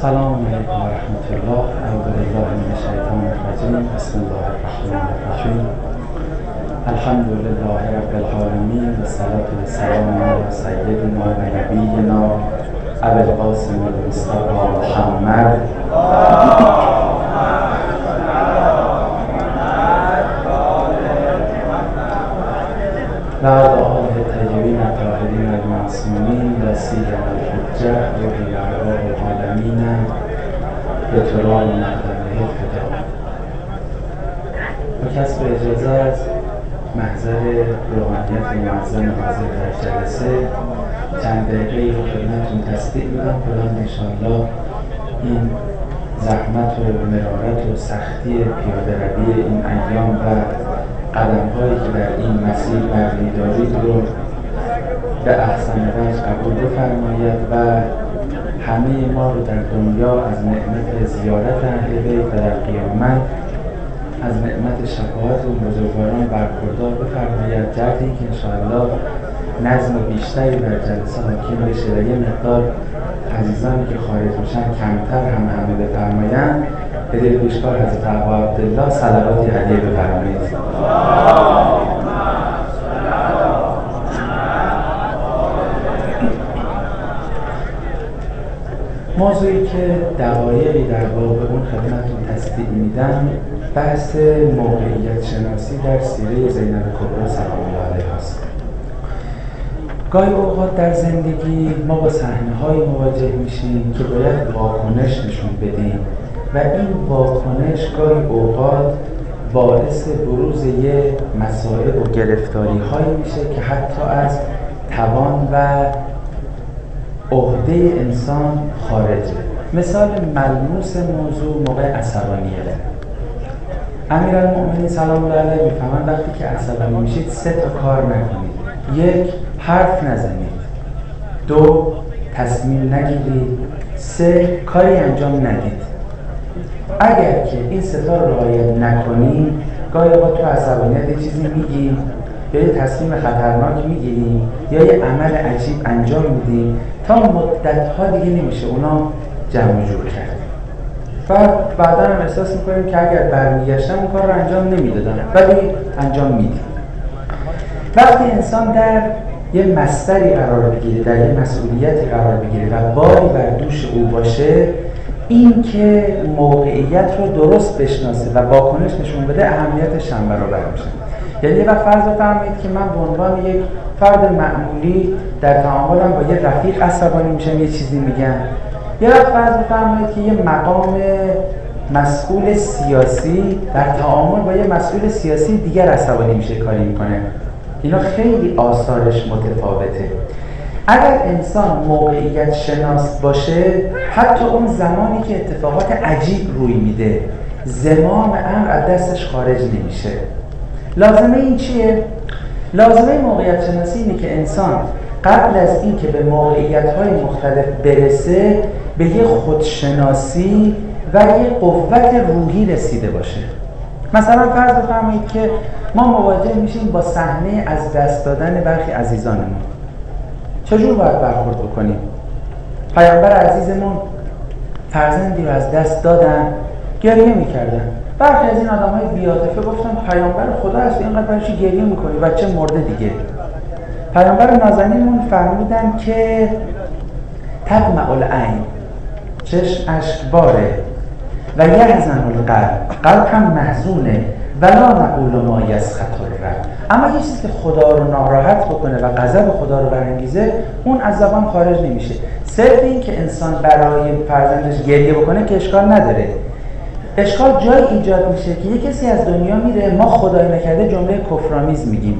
السلام علیکم و رحمت الله. اعوذ بالله من الشیطان الرجیم. بسم الله الرحمن الرحیم. الحمد لله رب العالمین و الصلاة والسلام علی سیدنا و نبینا ابی القاسم المصطفى محمد و آله الطیبین الطاهرین المعصومین و سیما الحجة و روح ارواح العالمین بتران مقدمه فدا. با کسب اجازه از محضر روحانیت معظم حاضر در جلسه چند دقیقه رو خدمتتون تصدیق میدم. خداوند انشاءالله این زحمت و مرارت و سختی پیاده روی این ایام و قدم‌هایی که در این مسیر برمی‌دارید رو به احسن وجه قبول بفرماید و همه ما رو در دنیا از نعمت زیارت اهل بیت و در قیامت از نعمت شفاعت و بزرگواران برخوردار بفرماید. جهتی که انشاءالله نظم بیشتری در جلسه حاکم بشه و یه مقدار عزیزانی که خارج میشن کمتر همه بفرمایند. به دل پیشکار حضرت ابا عبدالله صلواتی هدیه بفرمایید. موضوعی که دقایقی در باب اون خدمتتون تصدیق میدم بحث موقعیت شناسی در سیره زینب کبری سلام الله علیها است. گاهی اوقات در زندگی ما با صحنه‌های مواجه میشیم که باید واکنش نشون بدیم و این واکنش گاهی اوقات باعث بروز یه مسائل و گرفتاری‌هایی میشه که حتی از توان و عهده انسان خارجه. مثال ملموس موضوع موقع عصبانیت. امیرالمؤمنین سلام الله علیه میفهمن وقتی که عصبانی میشید 3 کار نکنید. 1. حرف نزنید. 2. تصمیم نگیرید. 3. کاری انجام ندید. اگر که این 3 رو رعایت نکنیم گاهی اوقات تو عصبانیت یه چیزی میگیم یا یه تصمیم خطرناک میگیریم یا یه عمل عجیب انجام میدیم تا مدت‌ها دیگه نمیشه اونا جمع جور کرد و بعدا هم احساس میکنیم که اگر برمیگشتم اون کار رو انجام نمیدادم ولی انجام میدیم. وقتی انسان در یه مصدری قرار بگیره، در یه مسئولیتی قرار بگیره و باری بر دوش او باشه، این که موقعیت رو درست بشناسه و واکنش نشون بده اهمیتش چند برابر میشه. یعنی یه وقت فرض بفرمایید که من به عنوان یک فرد معمولی در تعاملم با یه رفیق عصبانی میشم، یه چیزی میگم. یه وقت فرض بفرمایید که یه مقام مسئول سیاسی در تعامل با یه مسئول سیاسی دیگر عصبانی میشه، کاری میکنه. اینا خیلی آثارش متفاوته. اگر انسان موقعیت شناس باشه، حتی اون زمانی که اتفاقات عجیب روی میده زمام امر از دستش خارج نمیشه. لازمه این چیه؟ لازمه موقعیت شناسی اینه که انسان قبل از این که به موقعیت‌های مختلف برسه به یه خودشناسی و یه قوت روحی رسیده باشه. مثلا فرض بفرمایید که ما مواجه میشیم با صحنه از دست دادن برخی عزیزانمون. چجور باید برخورد بکنیم؟ پیامبر عزیزمون فرزندی رو از دست دادن، گریه میکردن. برخی از این آدم‌های بی‌عاطفه گفتن پیامبر خدا هست اینقدر برای چی گریه میکنی؟ بچه مرده دیگه. پیامبر نازنینمون فرمودن که تدمع العین، چشم اشکباره و یحزن قلب هم محزونه ولا نقول ما یسخط الرب. اما یه چیزی که خدا رو ناراحت بکنه و غضب خدا رو برانگیزه اون از زبان خارج نمیشه. صرف این که انسان برای فرزندش گریه بکنه که اشکال نداره. اشکال جای ایجاد میشه که یه کسی از دنیا میره، ما خدای نکرده جمله کفرآمیز میگیم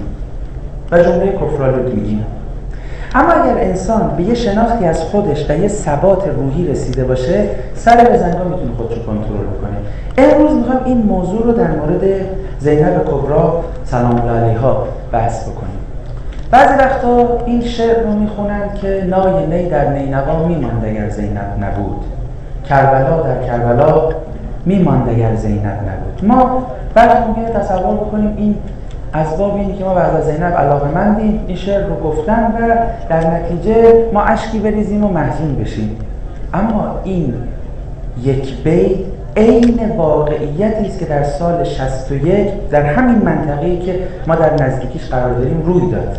و جمله کفرآلود میگیم. اما اگر انسان به یه شناختی از خودش و یه ثبات روحی رسیده باشه، سر بزنگاه میتونه خودش رو کنترل بکنه. امروز میخوام این موضوع رو در مورد زینب کبری سلام الله علیها بحث بکنیم. بعضی وقتا این شعر رو میخونن که نای نی در نینوا میماند اگر زینب نبود، کربلا در کربلا میماند اگر زینب نبود. ما بعد ممکنه تصور بکنیم این اسباب اینه که ما بعد از زینب علاقه‌مندیم، این شعر رو گفتن و در نتیجه ما اشکی بریزیم و محزون بشیم. اما این یک بیت عین واقعیتی است که در سال 61 در همین منطقه‌ای که ما در نزدیکیش قرار داریم روی داد.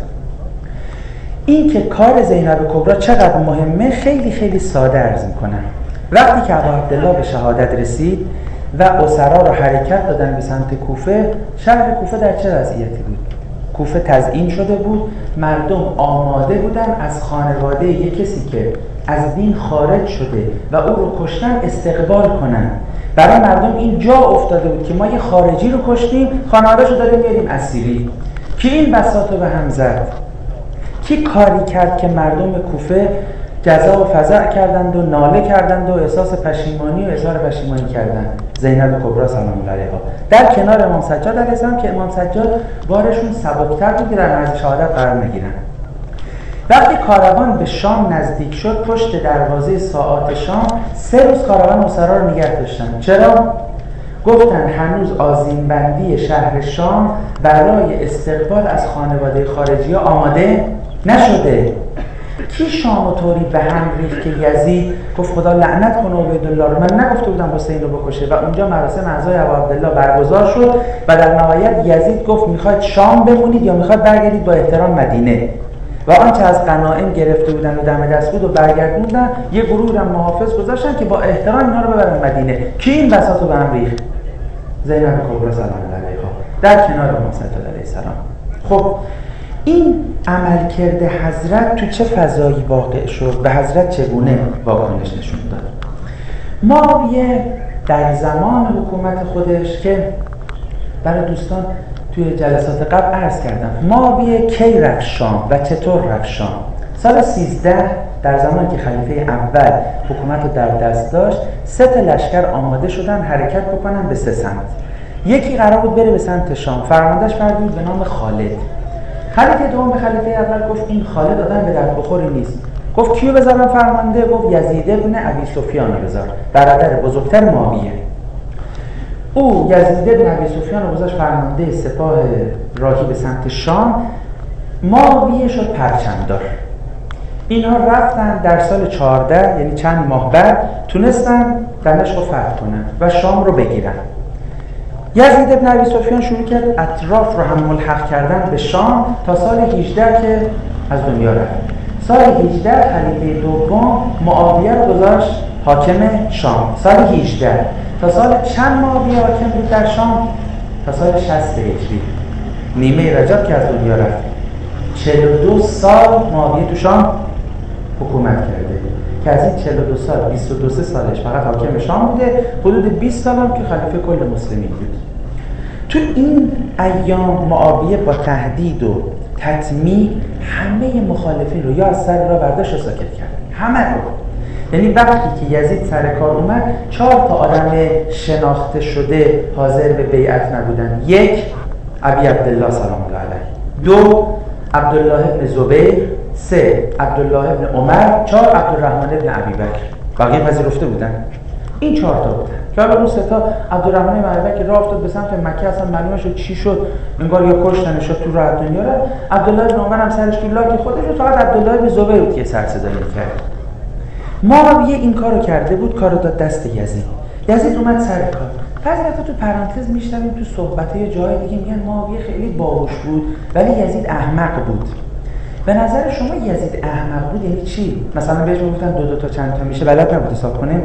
این که کار زینب کبرا چقدر مهمه خیلی خیلی ساده عرض می‌کنم. وقتی که ابا عبدالله به شهادت رسید و اسرا رو حرکت دادن به سمت کوفه، شهر کوفه در چه وضعیتی بود؟ کوفه تزیین شده بود، مردم آماده بودن از خانواده یک کسی که از دین خارج شده و او رو کشتن استقبال کنن. برای مردم این جا افتاده بود که ما یه خارجی رو کشتیم، خانواده‌اش رو داریم میاریم اسیری. کی این بساط رو به هم زد؟ کی کاری کرد که مردم کوفه جزا و فزع کردند و ناله کردند و احساس پشیمانی و اظهار پشیمانی کردند؟ زینب کبرا سلام الله علیها در کنار امام سجاد علیه السلام که امام سجاد بارشون سبکتر بود که در مرز شهادت قرار نگیرن. وقتی کاروان به شام نزدیک شد، پشت دروازه ساعات شام 3 روز کاروان اسرا رو نگه داشتن. چرا؟ گفتن هنوز آذین بندی شهر شام برای استقبال از خانواده خارجی آماده نشده. کی شام و طوری به هم ریخت که یزید گفت خدا لعنت کنه عبیدالله رو، من نگفته بودم حسین رو بکشه، و اونجا مراسم عزای ابا عبدالله برگزار شد و در نهایت یزید گفت میخواید شام بمونید یا میخواید برگردید با احترام مدینه، و آنچه از غنایم گرفته بودن و دم دست بود و برگردوندن، یه گروه هم محافظ گذاشتن که با احترام اینا رو ببرن مدینه. کی این بساط رو به هم ریخت؟ زینب کبرا سلام الله علیها در کنار امام سجاد علیه السلام. خب این عملکرد حضرت تو چه فضایی واقع شد؟ به حضرت چگونه واکنش نشون داد؟ معاویه در زمان حکومت خودش که برای دوستان توی جلسات قبل عرض کردم، معاویه کی رفت شام و چطور رفت شام؟ سال 13 در زمانی که خلیفه اول حکومت رو در دست داشت، 3 لشکر آماده شدن حرکت بکنن به 3 سمت. یکی قرار بود بره به سمت شام، فرماندهش فردی بود به نام خالد. خلیفه دوم به خلیفه اول گفت این خالد آدم به درد بخوری نیست. گفت کیو بذارم فرمانده؟ گفت یزید ابن ابی سفیان رو بذار، برادر بزرگتر معاویه. او یزید ابن ابی سفیان رو گذاشت فرمانده سپاه راهی به سمت شام. معاویه شد پرچمدار. اینها رفتن در سال 14 یعنی چند ماه بعد تونستن دمشق رو فتح کنن و شام رو بگیرن. یزید ابن ابی سفیان شروع کرد اطراف رو هم ملحق کردن به شام تا سال 18 که از دنیا رفت. سال 18 خلیفه دوم معاویه رو گذاشت حاکم شام. سال 18 تا سال چند معاویه حاکم بود در شام؟ تا سال 60 هجری، نیمه رجب که از دنیا رفت. 42 سال معاویه تو شام حکومت کرده که از این 42 سال 22 سالش فقط حاکم شام بوده، حدود 20 سال هم که خلیفه کل مسلمین بود. تو این ایام معاویه با تهدید و تطمیع همه مخالفین رو یا از سر راه برداشت و ساکت کرد، همه رو. یعنی وقتی که یزید سر کار اومد 4 تا آدم شناخته شده حاضر به بیعت نبودن. 1 ابی عبدالله سلام الله علیه، 2 عبدالله ابن زبیر، 3 عبدالله ابن عمر، 4 عبدالرحمن ابن ابی بکر. بقیه پذیرفته بودن. این 4 تا بودن که حالا اون 3 تا عبدالرحمن ابن ابی بکر راه افتاد به سمت مکه، اصلا معلومه شد چی شد، انگار یا کشتنش تو راه دنیا رفت. عبدالله ابن عمر هم سرش تو لاک خودش بود، فقط عبدالله ابن زبیر بود که سر صدا می‌کرد. معاویه این کارو کرده بود، کارو داد دست یزید. یزید اومد سر کار. بعضی وقتا تو پرانتز میشنویم تو صحبت‌های جای دیگه میگن معاویه خیلی باهوش بود ولی یزید احمق بود. به نظر شما یزید احمق بود یعنی چی؟ مثلا بهش میگفتن 2 تا چند تا میشه، بلد نبود حساب کنه.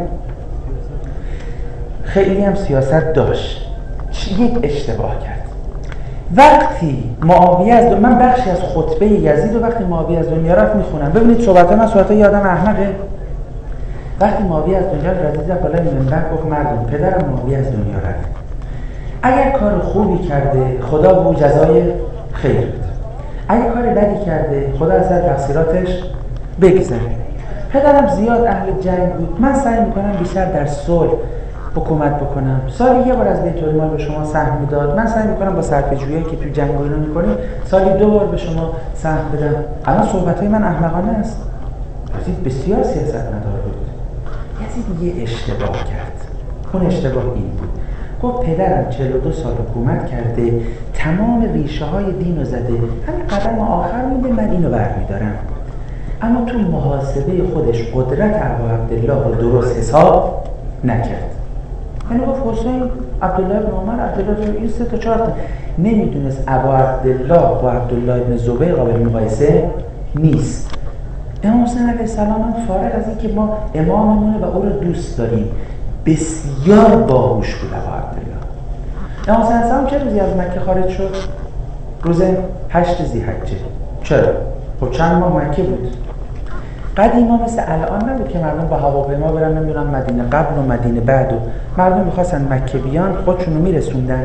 خیلی هم سیاست داشت. یک اشتباه کرد. وقتی معاویه از من بخشی از خطبه یزید و وقتی معاویه از دنیا رفت میخونم. ببینید صحبت‌های من صحبت‌های آدم احمقه. وقتی معاویه از دنیا رفت رفت بالای منبر گفت مردم پدرم معاویه از دنیا رفت. اگر کار خوبی کرده خدا به او جزای خیر بده. اگر کار بدی کرده خدا از تقصیراتش بگذره. پدرم زیاد اهل جنگ بود. من سعی میکنم بیشتر در صلح حکومت بکنم. سالی 1 بار از بیت المال به شما سهم میداد. من سعی میکنم با صرفه‌جویی که تو جنگ رو میکنیم سالی 2 بار به شما سهم بدم. الان صحبت‌های من احمقانه است. یزید بسیار سیاستمدار بود. یزید یه اشتباه کرد. اون اشتباه این بود. گفت پدرم 42 سال حکومت کرده، تمام ریشه های دین رو زده، همین قدم آخر میده من اینو برمیدارم. اما تو محاسبه خودش قدرت ابا عبدالله رو درست حساب نکرد. یعنی گفت حسین، عبدالله بن عمر، عبدالله بن این 3 تا 4 تا نمیدونست ابا عبدالله با عبدالله بن زبیر قابل مقایسه نیست. امام حسین علیه السلام هم فارغ از اینکه ما اماممونه و او رو دوست داریم، بسیار باهوش بود ابا عبدالله. امام حسین علیه السلام چه روزی از مکه خارج شد؟ روز 8 ذی‌حجه. چرا؟ خب چند ماه مکه بود. قدیما مثل الان نبود که مردم با هواپیما برن نمیدونم مدینه قبل و مدینه بعد و مردم می‌خواستن مکه بیان خودشونو میرسوندن.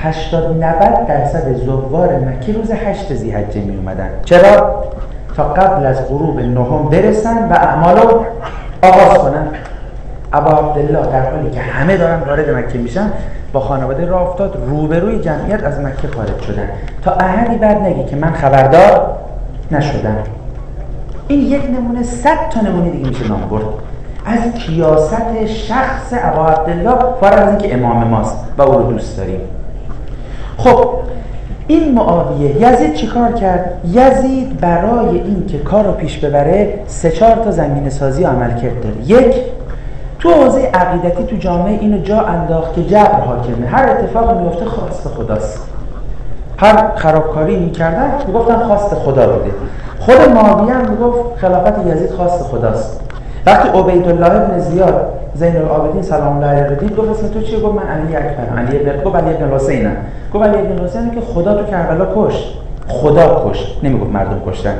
80-90% زوار مکه روز 8 ذی‌حجه می اومدن. چرا؟ تا قبل از غروب 9 برسن و اعمالو آغاز کنن. ابا عبدالله در حالی که همه دارن وارد مکه میشن با خانواده راه افتاد، روبروی جمعیت از مکه خارج شدن تا احدی بعد نگه که من خبردار نشدم. این یک نمونه، 100 تا نمونه دیگه میشه نام برد از کیاست شخص ابا عبدالله، فارغ از اینکه امام ماست و او رو دوست داریم. خب این معاویه، یزید چیکار کرد؟ یزید برای این که کار رو پیش ببره 3-4 تا زمینه سازی عمل کرد داره. یک، تو حوزه عقیدتی تو جامعه اینو جا انداخت که جبر حاکمه، هر اتفاقی میفته خواست خداست. هر خرابکاری میکردن میگفتن خواست خدا بوده. خود معاویه هم میگفت خلافت یزید خواست خداست. وقتی عبیدالله ابن زیاد زین العابدین سلام الله علیه رو دید گفت اسم تو چیه؟ گفت من علی اکبرم. علی ابن حسینم. گفت علی ابن حسین که خدا تو کربلا کشت. خدا کشت، نمیگفت مردم کشتن.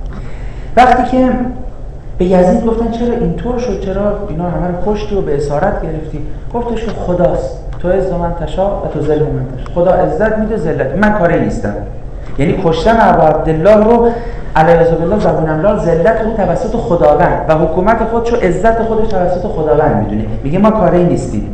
وقتی که به یزید گفتن چرا اینطور شد، چرا اینا همه رو کشتی و به اسارت گرفتی، گفتش که خداست، تو عز من تشاء و تو ذل من تشاء. خدا عزت میده، ذلت، من کاری نیستم. یعنی کشتن ابو عبدالله رو علیه بالله زبون املال ذلت او توسط خداوند و حکومت خودشو عزت خودش توسط خداوند میدونه، میگه ما کاری نیستیم.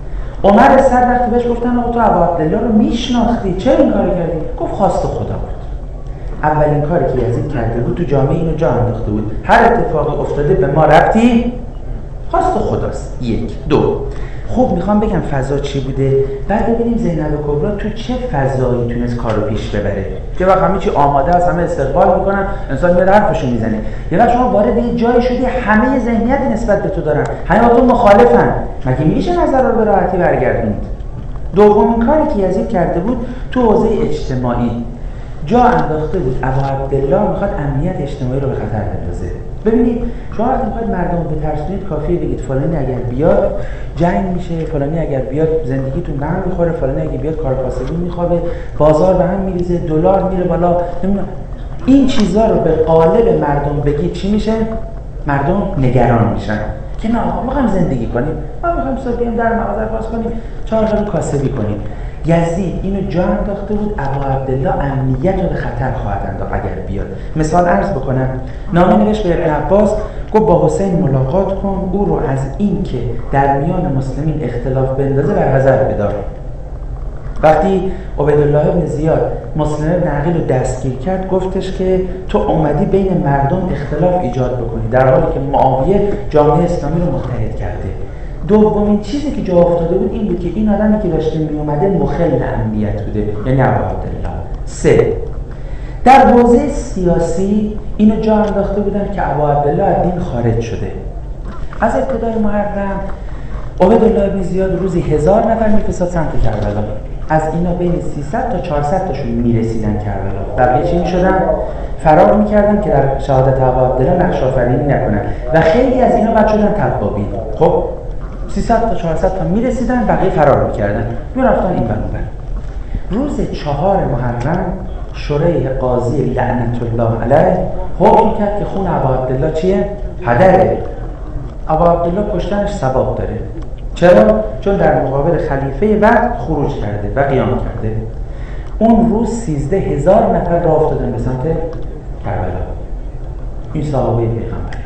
عمر صد وقتی بهش گفتن آقا تو ابو عبدالله رو میشناختی، چرا این کارو کردی؟ گفت خواست خدا بود. اولین کاری که یزید کرده بود تو جامعه اینو جا انداخته بود، هر اتفاقی افتاده به ما ربطی خواست خداست. 1 2 خوب میخوام بگم فضا چی بوده، بعد ببینیم زینب کبرا تو چه فضایی تونست کارو پیش ببره. یه وقت همه چی آماده است، همه استقبال میکنن، انسان میاد حرفشو میزنه. یه وقت شما وارد یه جایی شدی همه ذهنیت نسبت به تو دارن، همه با تو مخالفن، مگه میشه نظر رو به راحتی برگردونید؟ دومین کاری که یزید کرده بود تو حوزه اجتماعی جا انداخته بود ابو عبدالله میخواد امنیت اجتماعی رو به خطر بندازه. ببینید شما وقتی میخواید مردم رو بترسونید کافیه بگید فلانی اگر بیاد جنگ میشه، فلانی اگر بیاد زندگیتون به هم میخوره، فلانی اگر بیاد کار کاسبی میخوابه، بازار به هم میریزه، دلار میره بالا. این چیزا رو به قالب مردم بگید چی میشه؟ مردم نگران میشن که نه ما میخوایم زندگی کنیم، ما میخوایم صبح بیایم در مغازه باز کنیم، 4 تا کاسبی کنیم. یزید اینو جا انداخته بود ابو عبدالله امنیت رو به خطر خواهد انداخت اگر بیاد. مثال عرض بکنم، نامه نوشت به ابن عباس، گفت با حسین ملاقات کن، او رو از این که در میان مسلمین اختلاف بندازه برحذر بدار. وقتی عبیدالله ابن زیاد مسلم ابن عقیل رو دستگیر کرد گفتش که تو اومدی بین مردم اختلاف ایجاد بکنی، در حالی که معاویه جامعه اسلامی رو متحد کرده. دومین چیزی که جا افتاده بود این بود که این آدمی که داشته می اومده مخل امنیت بوده، یعنی ابو عبدالله. 3 در حوزه سیاسی اینو جا انداخته بودن که ابو عبدالله از دین خارج شده. از ابتدای محرم عبیدالله ابن زیاد روزی 1000 نفر میفرستاد سمت کربلا، از اینا بین 300 تا 400 تاشون میرسیدن کربلا، بقیه چی میشدن؟ فرار میکردن که در شهادت ابو عبدالله نقش آفرینی نکنن و خیلی از اینا بعد شدن تبابین. خب 300 تا 400 تا میرسیدن، بقیه فرار میکردن، میرفتن این بر. روز 4 محرم شورای قاضی لعنت الله علیه حکم کرد که خون ابو عبدالله چیه؟ هدره. ابو عبدالله کشتنش ثواب داره. چرا؟ چون در مقابل خلیفه وقت خروج کرده و قیام کرده. اون روز 13000 نفر راه افتادن به سمت کربلا. این صحابه پیغمبر.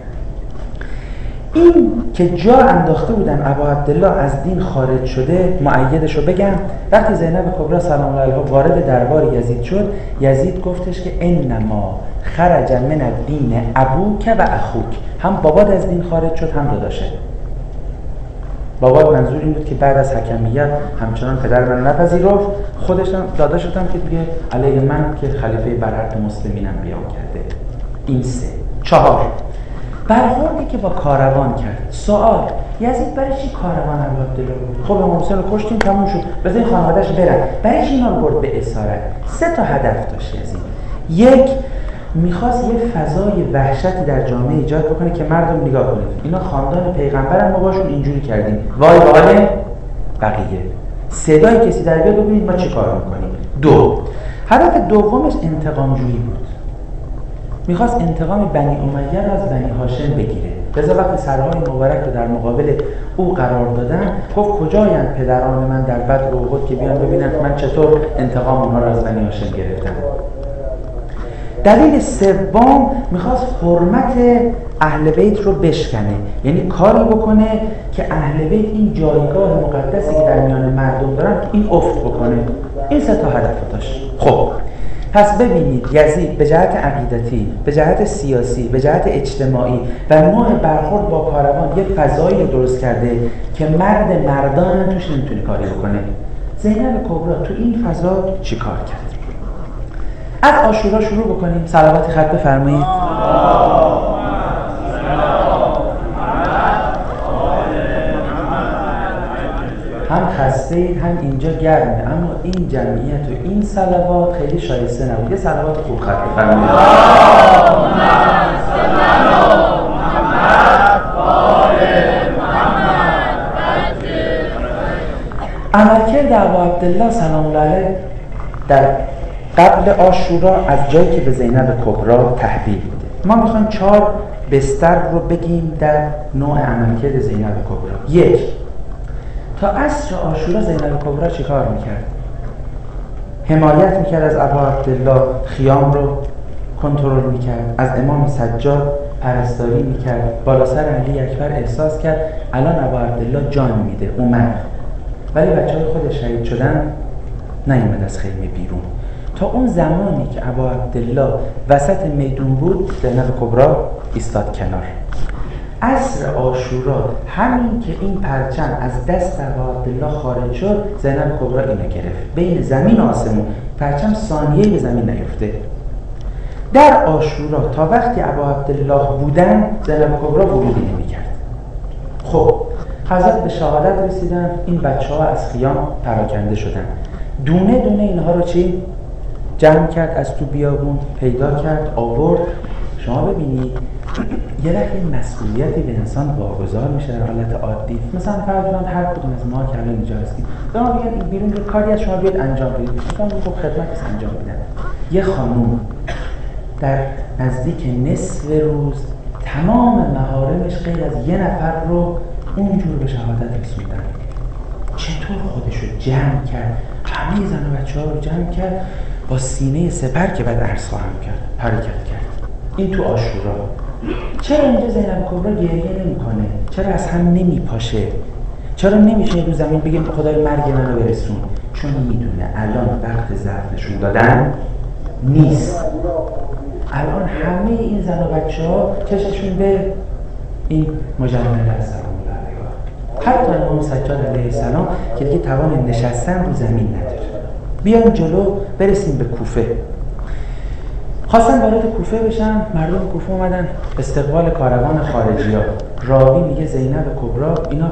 این که جا انداخته بودن ابو عبدالله از دین خارج شده، مؤیدش رو بگم، وقتی زینب کبرا سلام الله علیها وارد دربار یزید شد، یزید گفتش که انما خرج من الدین ابوک و اخوک، هم بابات از دین خارج شد هم داداشه. بابات منظور این بود که بعد از حکمیت همچنان پدر من نپذیرفت، خودش هم داداشش هم که دیگه علیه من که خلیفه برحق مسلمینم بیان کرده. این 3 4 برخوردی که با کاروان کرد. سوال، یزید برای چی کاروان ابوعبدالله بود؟ خب امام حسین رو کشتیم تموم شد، بذار این خانواده‌اش برن. برای چی اینا رو برد به اسارت؟ 3 تا هدف داشت یزید. یک، میخواست یه فضای وحشتی در جامعه ایجاد بکنه که مردم نگاه کنید اینا خاندان پیغمبرن، ما باشون اینجوری کردیم، وای وای بقیه، صدای کسی در بیاد ببینید ما چی کار میکنیم. 2، هدف دومش انتقام جویی بود. میخواست انتقام بنی امیه رو از بنی هاشم بگیره. لذا وقتی سرهای مبارک رو در مقابل او قرار دادن گفت کجاین پدران من در بدر و احد که بیان ببینن من چطور انتقام اونها رو از بنی هاشم گرفتم. دلیل سوم میخواست حرمت اهل بیت رو بشکنه، یعنی کاری بکنه که اهل بیت این جایگاه مقدسی که در میان مردم دارن این افت بکنه. این 3 تا هدف داشت. خب پس ببینید یزید به جهت عقیدتی، به جهت سیاسی، به جهت اجتماعی و نوع برخورد با کاروان یه فضایی رو درست کرده که مردان توش نمیتونه کاری بکنه. زینب کبرا تو این فضا چی کار کرد؟ از عاشورا شروع بکنیم. صلواتی خط بفرمایید. هم خسته اید هم اینجا گرمه، اما این جمعیت و این صلوات خیلی شایسته نبود. یه صلوات خوب خط بفرمایید. عملکرد ابوعبدالله سلام الله علیه در قبل عاشورا از جایی که به زینب کبرا تحویل بوده. ما میخوایم 4 بستر رو بگیم در نوع عملکرد زینب کبرا. 1، تا عصر عاشورا زینب کبرا چی کار میکرد؟ حمایت میکرد از ابوعبدالله، خیام رو کنترل میکرد، از امام سجاد پرستاری میکرد، بالا سر علی اکبر احساس کرد الان ابوعبدالله جان میده، اومد. ولی بچه‌های خودش شهید شدن، نیومد از خیمه بیرون. تا اون زمانی که ابوعبدالله وسط میدون بود زینب کبرا ایستاد کنار. عصر عاشورا همین که این پرچم از دست ابوعبدالله خارج شد زینب کبرا اینو گرفت. بین زمین و آسمون پرچم ثانیه‌ای به زمین نیفته. در عاشورا تا وقتی ابوعبدالله بودن زینب کبرا ورودی نمی‌کرد. خب حضرت به شهادت رسیدن، این بچه‌ها از خیام پراکنده شدن. دونه دونه اینها رو چی؟ جمع کرد، از تو بیابون پیدا کرد، آورد. شما ببینید یه وقتی مسئولیتی به انسان واگذار میشه در حالت عادی، مثلا فرض کنید هر کدوم از ما که الان اینجا هستیم به ما میگن این بیرون یه کاری از شما بیاد انجام بدید، مثلا خب خدمت است انجام میدن. یه خانوم در نزدیک نصف روز تمام محارمش غیر از یه نفر رو اونجور به شهادت رسوندن. چطور خودشو جمع کرد، همه زن و بچه ها رو جمع کرد، با سینه سپر که بعد عرض خواهم کرد حرکت کرد. این تو عاشورا. چرا اینجا زینب کبرا گریه نمی‌کنه؟ چرا از هم نمیپاشه؟ چرا نمیشه رو زمین بگیم خدای مرگ منو برسون؟ چون میدونه الان وقت ضعف نشون دادن نیست. الان همه این زن و بچه‌ها چششون به این مجمل هستن. حتی امام سجاد علیه السلام که دیگه توان نشستن رو زمین نداره. بیایم جلو برسیم به کوفه. خواستن وارد کوفه بشن، مردم کوفه اومدن استقبال کاروان خارجی‌ها. راوی میگه زینب کبرا اینا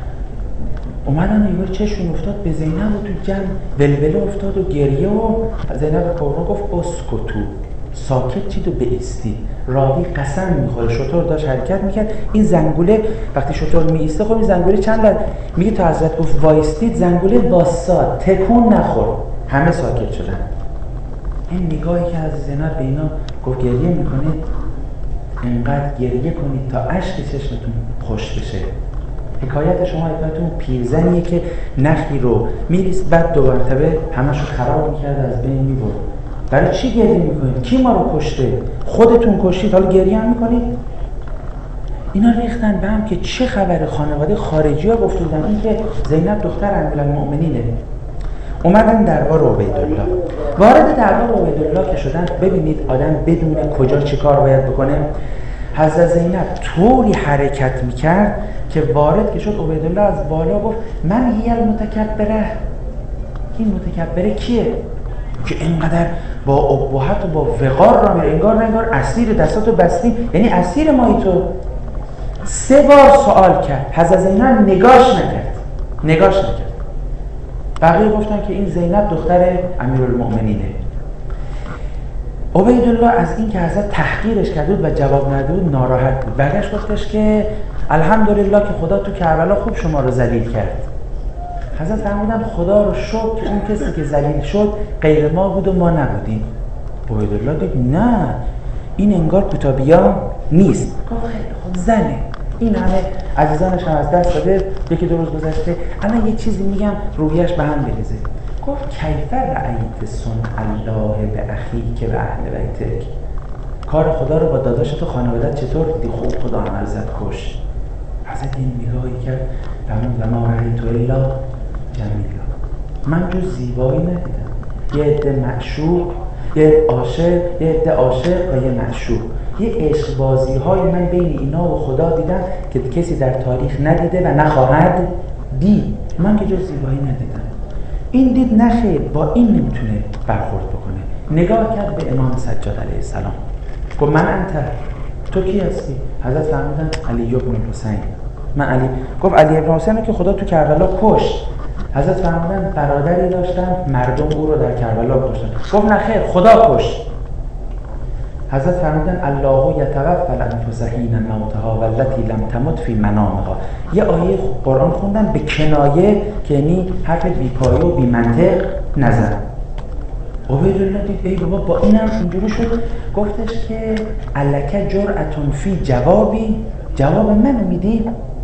اومدن یه چشمون افتاد به زینب و تو جمع ولوله افتاد و گریه و زینب کبرا گفت اسکتو، ساکت چید و بایستید. راوی قسم میخوره شطور داشت حرکت میکرد، این زنگوله وقتی شطور میایسته خب این زنگوله چند لحظه میگه تا حضرت گفت وایستید زنگوله واساد، تکون نخور، همه ساکت شدن. این نگاهی که از زینب به اینا گفت گریه میکنید، اینقدر گریه کنید تا اشک چشمتون خوش بشه. حکایت شما حکایتون پیرزنیه که نخی رو میریست بعد 2 مرتبه همش رو خراب میکرد از بین میبرد. برای چی گریه میکنید؟ کی ما رو کشته؟ خودتون کشتید حالا گریه هم میکنید؟ اینا ریختن به هم که چه خبر. خانواده خارجی ها گفته بودن این که زینب دختر امیرالمؤمنینه. اومدن دربار عبیدالله. وارد دربار عبیدالله که شدن، ببینید آدم بدون کجا چه کار باید بکنه. حضرت زینب طوری حرکت میکرد که وارد که شد عبیدالله از بالا گفت من هی المتکبره. این متکبره کیه؟ که اینقدر با ابهت و با وقار را میره، انگار نه انگار اسیر دستاتو بستیم، یعنی اسیر مایی تو. 3 بار سوال کرد. حضرت زینب نگاش نکرد. بقیه گفتن که این زینب دختر امیرالمؤمنینه. عبیدالله از این که حضرت تحقیرش کرده بود و جواب نداده بود ناراحت بود. برگشت گفتش که الحمدلله که خدا تو کربلا خوب شما رو ذلیل کرد. حضرت فرمودن خدا رو شکر که اون کسی که ذلیل شد غیر ما بود و ما نبودیم. عبیدالله دید نه، این انگار کتابیان نیست. گفت خیلی خوب، زنه، این همه عزیزانش هم از دست داده، یکی 2 روز گذشته، الان یه چیزی میگم روحیش به هم بریزه. گفت کیف رأیت صنع الله به اخیک و اهل بیتک، کار خدا رو با داداشت و خانواده‌ات چطور دیدی؟ خوب خدا عمل زد کش. حضرت این نگاهی کرد فرمود و ما رأیت الا جمیلا، من جز زیبایی ندیدم. یه عده معشوق، یه عده عاشق و یه معشوق، یه عشق بازی های من بین اینا و خدا دیدم که کسی در تاریخ ندیده و نخواهد دید. من که جز زیبایی ندیدم. این دید نخیر، با این نمیتونه برخورد بکنه. نگاه کرد به امام سجاد علیه السلام، گفت من انت، تو کی هستی؟ حضرت فرمودن علی ابن الحسین. من علی. گفت علی ابن حسین که خدا تو کربلا کشت. حضرت فرمودن برادری داشتن مردم او رو در کربلا کشتن. گفت نه خیر، خدا کشت. حضرت فرمودن الله یتوفی الانفس حین موتها والتی لم تمت فی منامها. یه آیه قرآن خوندن به کنایه که یعنی حرف بی‌پایه و بی‌منطق نزن. عبیدالله دید ای بابا با اینم اینجوری شد. گفتش که الک جرأتون فی جوابی، جواب منو میدی؟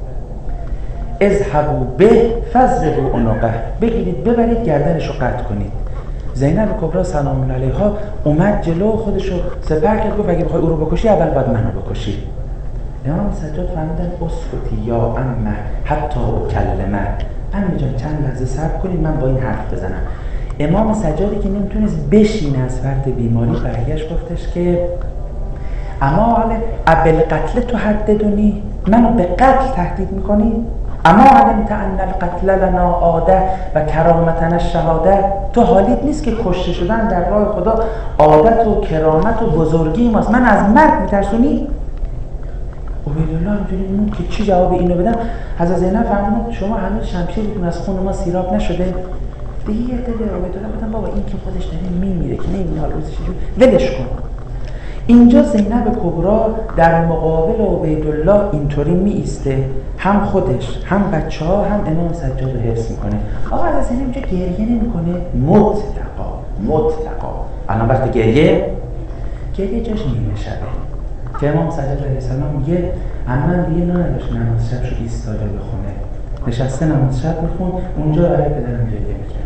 اذهبوا به فضربوا عنقه، بگیرید ببرید گردنشو قطع کنید. زینب کبرا سلام الله علیها اومد جلو، خودشو سپر کرد، گفت اگه بخوای او رو بکشی اول باید منو بکشی. امام سجاد فرمودن اسکتی یا عمه حتی اکلمه، عمه جان چند لحظه صبر کنید من با این حرف بزنم. امام سجادی که نمیتونست بشینه از فرط بیماری برگشت گفتش که اما بالقتل تهددنی، منو به قتل تهدید میکنی؟ اما علمت ان القتل لنا عاده و کرامتنا الشهاده، تو حالیت نیست که کشته شدن در راه خدا عادت و کرامت و بزرگی ماست، من از مرگ میترسونی؟ عبیدالله اینجوری موند که چی جواب اینو بدم. حضرت زینب فرمودن شما هنوز شمشیرتون از خون ما سیراب نشده؟ دیگه یه دل عبیدالله گفتن بابا این که خودش داره میمیره که نمیدونه روزش چجوری، ولش کن. اینجا زینب کبرا در مقابل عبیدالله اینطوری می ایسته، هم خودش هم بچه‌ها هم امام سجاد رو حفظ میکنه. آقا از زینب اینجا گریه نمیکنه، مطلقا. الان وقت گریه جاش نیمه شبه که امام سجاد علیه السلام میگه عمم دیگه نداشت نماز شب شو ایستاده بخونه، نشسته نماز شب میخون، اونجا برای پدرم گریه میکرد.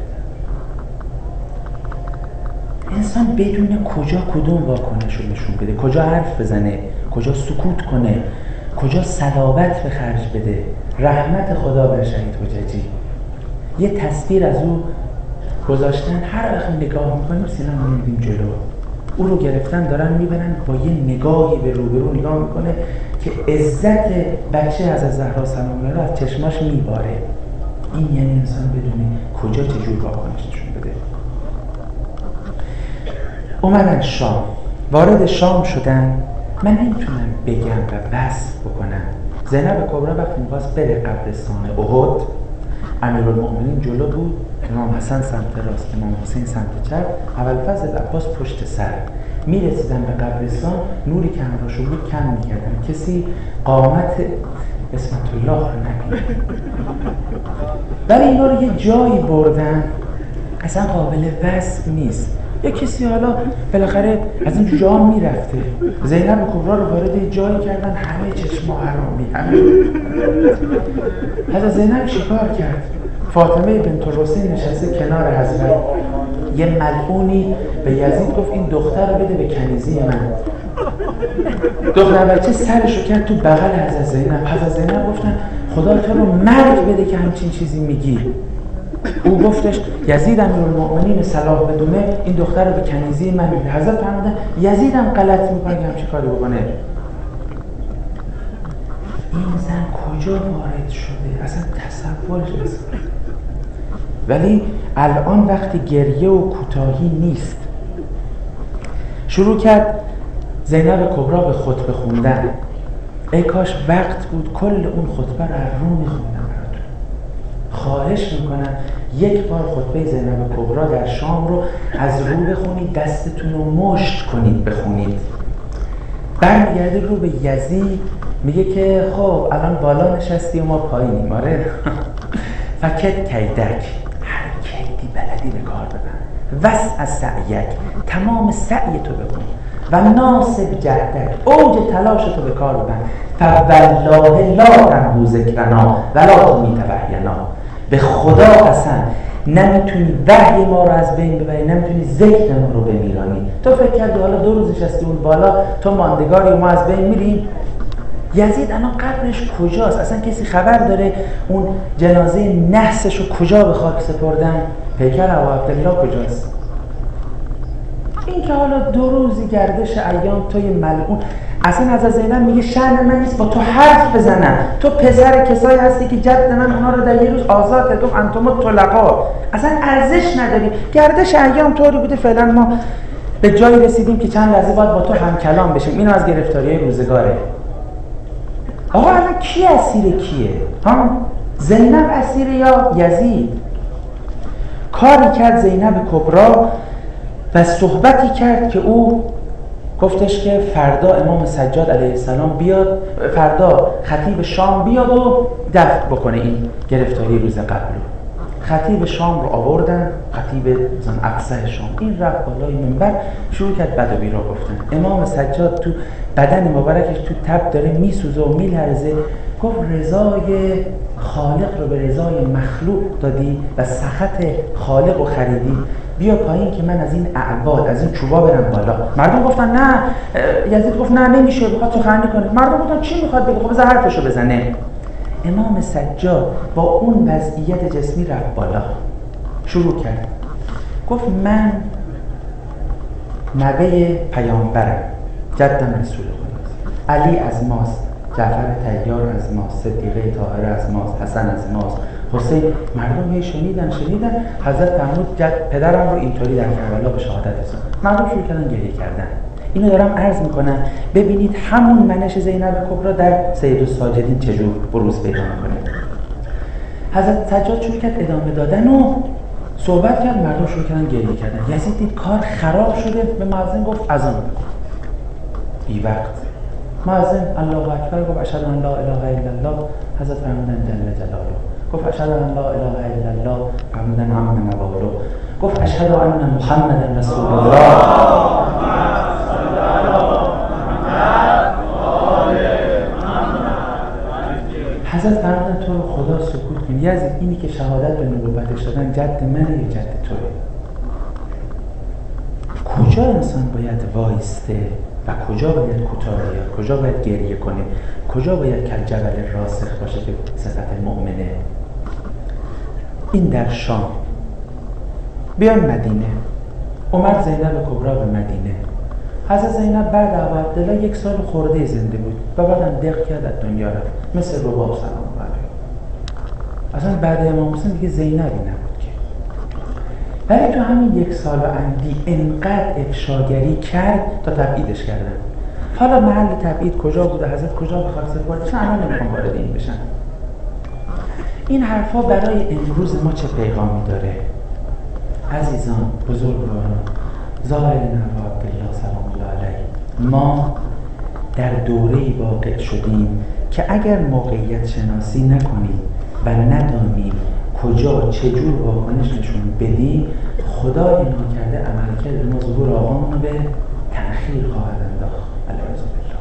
انسان بدون کجا کدوم واکنش رو نشون بده، کجا حرف بزنه، کجا سکوت کنه، کجا صلابت به خرج بده. رحمت خدا بر شهید حججی، یه تصویر از او گذاشتن، هر وقت نگاه میکنیم سینم میبینیم جلو، او رو گرفتن دارن میبرن، با یه نگاهی به روبرو نگاه میکنه که عزت بچه از زهرا سلام الله از چشماش میباره. این یعنی انسان بدونه کجا چجور واکنش نشون بده. اومدن شام، وارد شام شدن. من نمیتونم بگم و وصف بکنم. زینب کبرا وقتی می‌خواست بره قبرستان احد، امیرالمؤمنین جلو بود، امام حسن سمت راست، امام حسین سمت چپ، ابوالفضل عباس پشت سر. میرسیدن به قبرستان، نوری که همراهشون بود کم میکردن، کسی قامت اسمت الله رو نبید. ولی اینا رو یه جایی بردن اصلا قابل وصف نیست. یه کسی حالا بالاخره از این جا میرفته، زینب کبرا رو وارد جایی کردن همه چشم حرامی، همه. حضرت زینب چیکار کرد؟ فاطمه بنت الحسین نشسته کنار حضرت. یه ملعونی به یزید گفت این دختر رو بده به کنیزی من. دختر بچه سرشو کرد تو بغل حضرت زینب. حضرت زینب گفتن خدا تو رو مرگ بده که همچین چیزی میگی. او گفتش یزید امیرالمؤمنین صلاح بدونه این دختر رو به کنیزی من میده. حضرت فرمودن یزیدم غلط میکنه که همچین کاری بکنه. این زن کجا وارد شده اصلا تصورش نیست. ولی الان وقتی گریه و کوتاهی نیست. شروع کرد زینب کبرا به خطبه خوندن. ای کاش وقت بود کل اون خطبه رو از رو میخوندم براتون. خواهش میکنم یک بار خطبه زینب کبرا در شام رو از رو بخونید، دستتون رو مشت کنید بخونید. برمیگرده رو به یزید میگه که خب الان بالا نشستی و ما پایینیم. آره فکت کیدک، هر کیدی بلدی به کار ببن، وس از سعیک، تمام سعی تو بکن، و ناصب جهدک، اوج تلاش تو به کار ببن، فوالله لا تنهو ذکرنا ولا تمیت وحینا. به خدا قسم نمیتونی وحی ما رو از بین ببری، نمیتونی ذکر ما رو بمیرانی. تو فکر کردی حالا 2 روز نشستی اون بالا تو ماندگاری و ما از بین میریم؟ یزید الان قبرش کجاست؟ اصلا کسی خبر داره اون جنازه نحسش رو کجا به خاک سپردن؟ پیکر ابو عبدالله کجاست؟ این که حالا 2 روزی گردش ایام توی ملعون. اصلا از زینب میگه شأن من نیست با تو حرف بزنم، تو پسر کسایی هستی که جد من اونا رو در یه روز آزاد کرد، گفت انتم طلقا، اصلا ارزش نداری. گردش ایام طوری بوده فعلا ما به جایی رسیدیم که چند لحظه باید با تو هم کلام بشیم. اینو از گرفتاری روزگاره. آقا الان کی اسیر کیه؟ ها؟ زینب اسیر یا یزید؟ کاری کرد زینب کبرا و صحبتی کرد که او گفتش که فردا امام سجاد علیه السلام بیاد، فردا خطیب شام بیاد و دفع بکنه این گرفتاری روز قبل رو. خطیب شام رو آوردن، خطیب زن اقصی شام. این رفت بالای منبر شروع کرد بد و بیرا گفتن. امام سجاد تو بدن مبارکش تو تب داره میسوزه و میلرزه. گفت رضای خالق رو به رضای مخلوق دادی و سخط خالق رو خریدی، بیا پایین که من از این اعباد، از این چوبا برم بالا. مردم گفتن نه. یزید گفت نه نمیشه، بخواد سخنرانی کنه. مردم گفتن چی میخواد بگه؟ خب بذار حرفشو بزنه. امام سجاد با اون وضعیت جسمی رفت بالا، شروع کرد گفت من نوه پیامبرم، جدم رسول خدا، علی از ماست، جعفر طیار از ماست، صدیقه طاهره از ماست، حسن از ماست، حسین. مردم هی شنیدن. حضرت فرمود پدرم رو اینطوری در کربلا به شهادت رسوند. مردم شروع کردن گریه کردن. اینو دارم عرض میکنم ببینید همون منش زینب کبرا در سید الساجدین چجور بروز پیدا میکنه. حضرت سجاد شروع کرد ادامه دادن و صحبت کرد، مردم شروع کردن گریه کردن. یزید دید کار خراب شده، به مؤذن گفت اذان بکن. بی وقت مؤذن الله اکبر گفت اشهد ان لا اله الا الله. حضرت فرمودن جل جلاله. گفت اشهد ان لا اله الا الله. فرمودن عم نواله. گفت اشهد ان محمد رسول الله. حضرت فرمودن تو رو خدا سکوت کن. یزید اینی که شهادت به نبوتش دادن جد منه یا جد توه؟ کجا انسان باید وایسته و کجا باید کوتاه بیاد؟ کجا باید گریه کنه؟ کجا باید کالجبل راسخ باشه که صفت مؤمنه؟ این در شام. بیان مدینه. اومد زینب کبرا به مدینه. حضرت زینب بعد ابو عبدالله 1 سال خورده زنده بود و بعدم دق کرد از دنیا رفت، مثل رباب سلام علیه. اصلا بعد امام حسین دیگه زینبی نبود که. ولی تو همین 1 سال و اندی انقدر افشاگری کرد تا تبعیدش کردن. حالا محل تبعید کجا بوده، حضرت کجا به خاک سپرده، چون الان نمیخوام وارد این بشن. این حرفا برای امروز ما چه پیغامی داره؟ عزیزان، بزرگواران، ظاهرین ابو عبدالله سلام الله علیه، ما در دوره‌ای واقع شدیم که اگر موقعیت شناسی نکنیم و ندانیم کجا چجور واکنش نشون بدیم، خدا اینا کرده عملکرد ما ظهور آقامون رو به تأخیر خواهد انداخت. علیه بالله.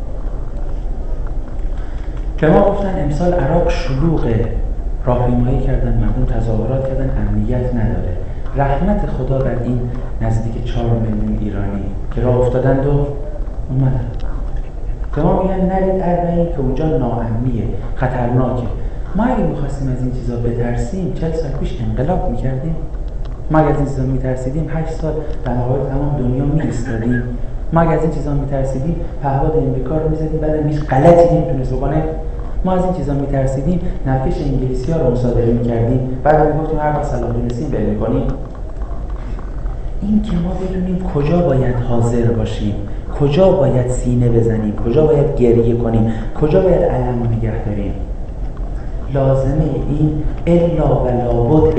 که ما گفتن امسال عراق شلوغه، راهپیمایی کردن، مردم تظاهرات کردن، امنیت نداره. رحمت خدا بر این نزدیک 4 میلیون ایرانی که راه افتادند و اومدن. که ما میگن نرید اربعین که اونجا ناامنیه، خطرناکه. ما اگه میخواستیم از این چیزا بترسیم 40 سال پیش انقلاب میکردیم. ما اگه از این چیزا میترسیدیم 8 سال در مقابل تمام دنیا میایستادیم. ما اگه از این چیزا میترسیدیم پهپاد امریکا رو میزدیم، بعد هیچ غلطی نمیتونست بکنه. ما از این چیزا میترسیدیم نفکش انگلیسی‌ها رو مصادره میکردیم، بعد میگفتیم هر وقت صلاح الدین بل میکنیم. این که ما بدونیم کجا باید حاضر باشیم، کجا باید سینه بزنیم، کجا باید گریه کنیم، کجا باید علم رو نگه داریم. لازمه این الا و لابد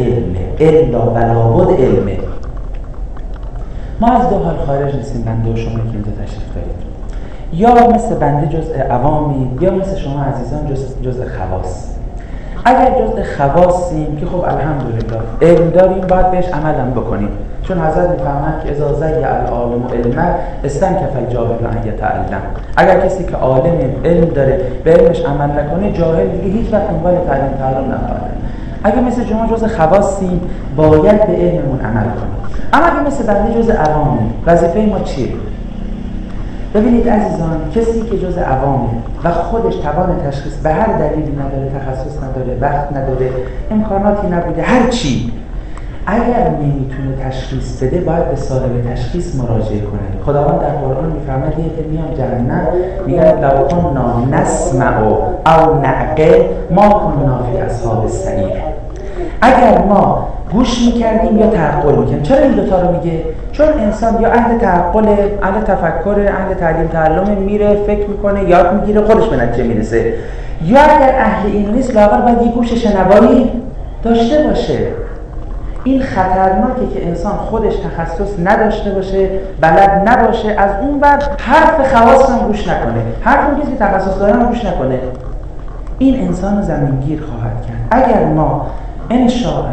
علمه. ما از دو حال خارج نیستیم، بنده و شما که اینجا تشریف دارید. یا مثل بنده جزء عوامی، یا مثل شما عزیزان جزء خواص. اگر جزء خواصیم که خب الحمدلله علم داریم، باید بهش عمل هم بکنیم، چون حضرت میفهمند که اذا ضیع العالم علم استنکف الجاهل ان یتعلم. اگر کسی که عالم علم داره به علمش عمل نکنه، جاهل دیگه هیچ وقت دنبال تعلم نخواهد. اگر مثل شما جزء خواصیم، باید به علممون عمل کنیم. اما اگر مثل بنده جزء عوامی، وظیفه ما چیه؟ ببینید عزیزان، کسی که جزء عوامه و خودش توان تشخیص به هر دلیلی نداره، تخصص نداره، وقت نداره، امکاناتی نبوده، هر چی، اگر نمیتونه تشخیص بده، باید به صاحب تشخیص مراجعه کنه. خداوند در قرآن میفرماید که میان جهنم میگن لو کنا نسمع او نعقل ما کنا فی اصحاب السعیر. اگر ما گوش میکردیم یا تعقل میکردیم. چرا این دوتا رو میگه؟ چون انسان یا اهل تعقل، اهل تفکر، اهل تعلیم تعلم، میره فکر میکنه، یاد میگیره، خودش به نتیجه میرسه. یا اگر اهل این نیست، لااقل باید یه گوش شنوایی داشته باشه. این خطرناکه که انسان خودش تخصص نداشته باشه، بلد نباشه، از اون بر حرف خواص هم گوش نکنه، حرف اون کسی که تخصص داره هم گوش نکنه. این انسان زمینگیر خواهد کرد. اگر ما ان شاء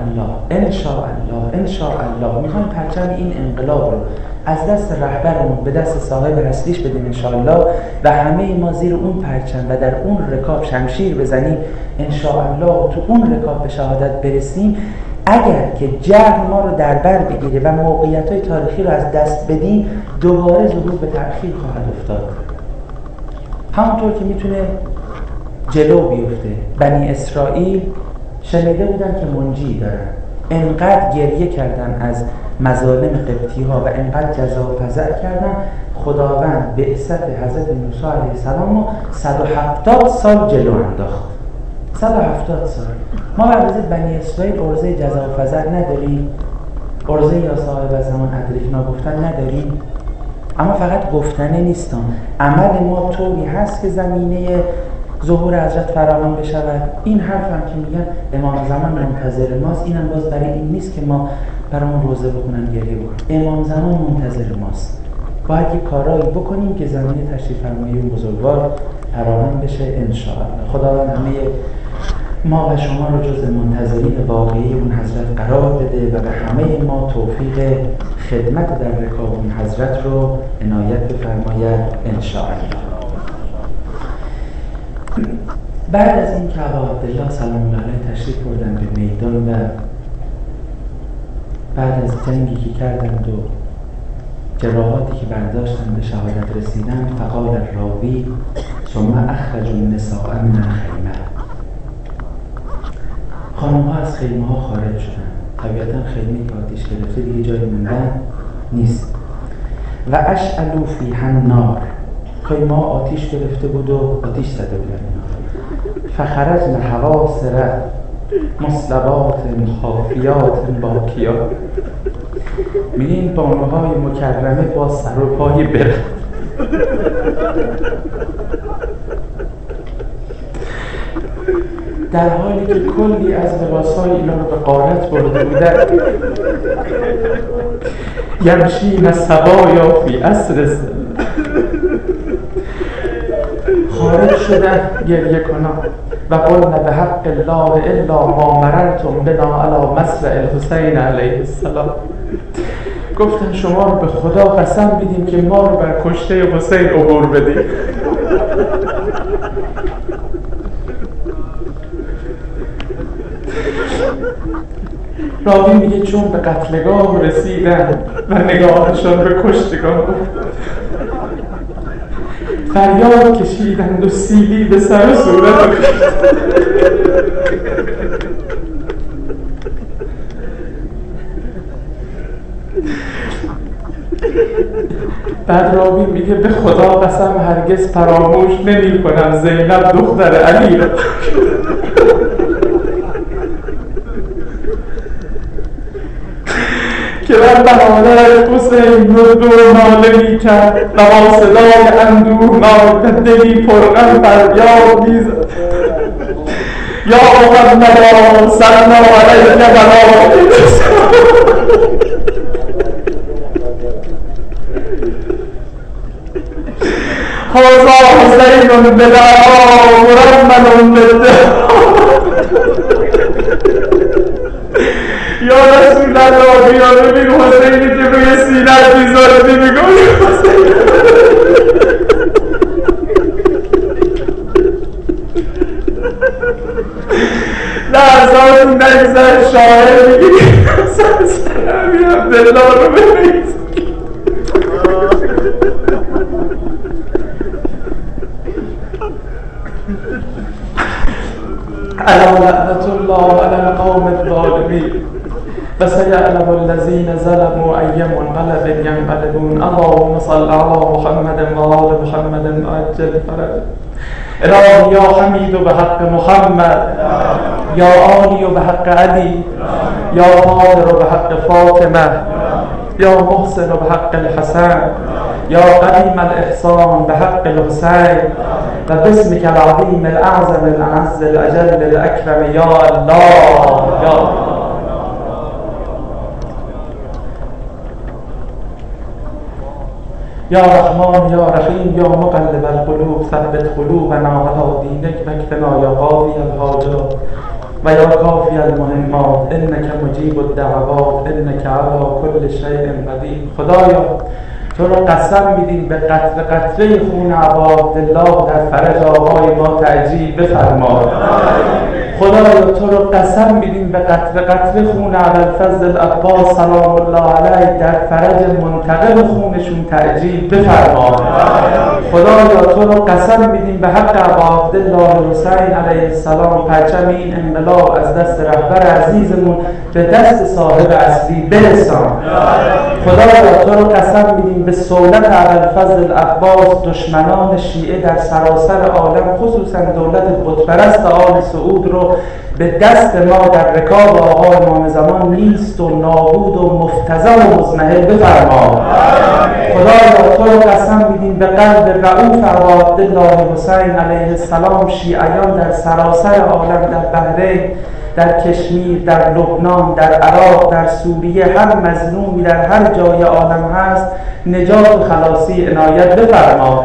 الله میخوایم پرچم این انقلاب رو از دست رهبرمون به دست صاحب اصلیش بدیم ان شاء الله، و همه ما زیر اون پرچم و در اون رکاب شمشیر بزنیم ان شاء الله، تو اون رکاب به شهادت برسیم. اگر که جهل ما رو در بر بگیره و موقعیت‌های تاریخی رو از دست بدیم، دوباره ظهور به تأخیر خواهد افتاد. همونطور که میتونه جلو بیفته. بنی اسرائیل شنیده بودن که منجی دارن، انقدر گریه کردن از مظالم قبطی‌ها و انقدر جزا و فزع کردن، خداوند بعثت حضرت موسی علیه السلام رو 170 سال جلو انداخت. 170 سال. ما به اندازه بنی اسرائیل عرضه جزا و فزع نداریم، عرضه یا صاحب زمان ادرکنا گفتن نداریم. اما فقط گفتنه نیستم، عمل ما طوری هست که زمینه ظهور حضرت فراهم بشود. این حرف هم که میگن امام زمان منتظر ماست، اینم باز برای این نیست که ما برامون روزه بخونن گریه بکنن. امام زمان منتظر ماست، باید یک کارایی بکنیم که زمینه تشریف فرمایی بزرگوار فراهم بشه ان شاء الله. خداوند همه ما و شما رو جز منتظرین واقعی اون حضرت قرار بده و به همه ما توفیق خدمت در رکاب اون حضرت رو عنایت بفرماید ان شاء الله. بعد از این که ابا عبدالله سلام الله علیه تشریف بردن به میدان و بعد از جنگی که کردند و جراحاتی که برداشتن به شهادت رسیدن، فقال الراوی ثم اخرج النساء من الخیمه. خانم ها از خیمه ها خارج شدن. طبیعتا خیمه که آتیش گرفته دیگه جای موندن نیست. و اشعلوا فیها النار، خیمه ها آتیش گرفته بود و آتیش زده بودن. فخرجن حواصر مصلبات خافیات باکیات. می‌بینید بانوهای مکرمه با سر و پای برد، در حالی که کلی از لباسهای اینا رو به غارت برده بودن. یمشین سبایا فی عصر خارج شدن گریه کنان و قلنا به حق الله الا ما مررتم بنا علی مصرع الحسین علیه السلام. گفتن شما رو به خدا قسم میدیم که ما رو بر کشته حسین عبور بدیم. راوی میگه چون به قتلگاه رسیدن و نگاهشان به کشتگاه فریاد کشیدند و سیلی به سر و صورت. بعد راوی میگه به خدا قسم هرگز فراموش نمی کنم زینب دختر علی را. که بر بنادر حسین دو ناله می کرد و با صدای اندوهناک و دلی پرغم فریاد می زد یا محمد صلی علیک هذا حسین بدعا مرمل بالدعا یا رسول الله بیا ببین حسینی که روی سینه‌اش می‌ذاره میگم حسین لحظاتی نگذر شاعر میگه سلمی عبدالله رو ببین الا لعنة الله على القوم الظالمين فسيعلم الذين ظلموا أي منقلب ينقلبون اللهم صل على محمد وآل محمد وعجل فرجه الهی یا حمید و به حق محمد یا عالی و به حق علی یا قادر و به حق فاطمه یا محسن و به حق الحسن یا قدیم الاحسان به حق الحسین و باسمك العظیم الاعظم الاعز الاجل الاکرم یا الله یا یا رحمان یا رحیم یا مقلب القلوب ثبت قلوبنا علی دینک واکفنا یا قاضی الحاجات و یا کافی المهمات انک مجیب الدعوات انک علی کل شیء قدیر. خدایا تو رو قسم میدیم به قطره قطره خون ابا عبدالله در فرج آقای ما تعجیل بفرما. خدایا تو رو قسم میدیم به قطره قطره خون ابوالفضل العباس سلام الله علیه در فرج منتقم خونشون تعجیل بفرما. خدایا تو رو قسم میدیم به حق ابا عبدالله حسین علیه السلام پرچم این انقلاب از دست رهبر عزیزمون به دست صاحب اصلی برسان. خدایا تو رو قسم میدیم به صولت ابوالفضل العباس دشمنان شیعه در سراسر عالم خصوصا دولت بتپرست آل سعود رو به دست ما در رکاب آقا امام زمان نیست و نابود و مفتضح و مضمحل بفرما. خدایا تو رو قسم میدیم به قلب رؤوف ابا عبدالله حسین علیه السلام شیعیان در سراسر عالم در بحرین در کشمیر در لبنان در عراق در سوریه هر مظلومی در هر جای عالم هست نجات و خلاصی عنایت بفرما.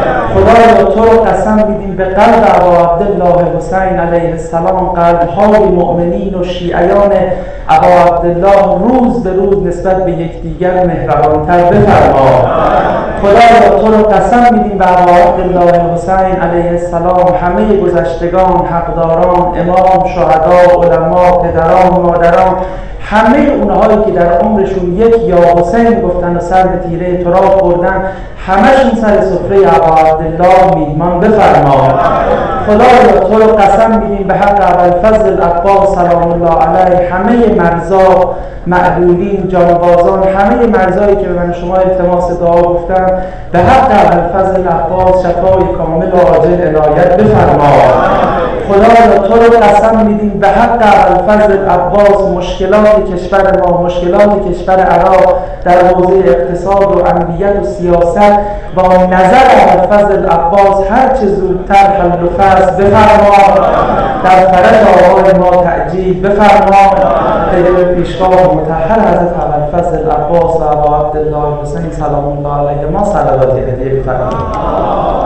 خدایا تو رو قسم میدیم به قلب ابا عبدالله حسین علیه السلام قلب‌های مؤمنین و شیعیان ابا عبدالله روز به روز نسبت به یکدیگر مهربان‌تر بفرما. خدایا تو رو قسم میدیم به ابا عبدالله حسین علیه السلام همه گذشتگان حقداران امام شهدا علما پدران مادران همه اونهایی که در عمرشون یک یا حسین گفتن و سر به تیره تراب بردن همشون سر سفره ابا عبدالله میهمان بفرما. خدایا تو رو قسم میدیم به حق ابوالفضل العباس سلام الله علیه همه مرزا معلولین جانبازان همه مرزایی که به من شما التماس دعا گفتن به حق ابوالفضل العباس شفای کامل و عاجل عنایت بفرما. خدایا تو رو قسم میدیم به حق ابوالفضل العباس مشکلات کشور ما مشکلات کشور عراق در حوزه اقتصاد و امنیت و سیاست با نظر ابوالفضل العباس هر چه زودتر حل و فصل بفرما. در فرج آقای ما تعجیل بفرما. به پیشگاه مطهر حضرت ابوالفضل العباس و ابا عبدالله حسین سلام الله علیه ما صلوات هدیه بفرما.